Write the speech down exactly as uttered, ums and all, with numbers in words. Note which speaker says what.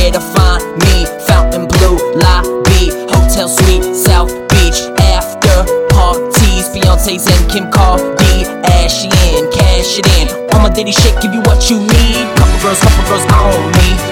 Speaker 1: where to find me. Fountain Blue, Lobby, Hotel Suite, South Beach. After parties, fiancés and Kim Kardashian. Cash it in, on my Diddy shit, give you what you need. Couple girls, couple girls on me.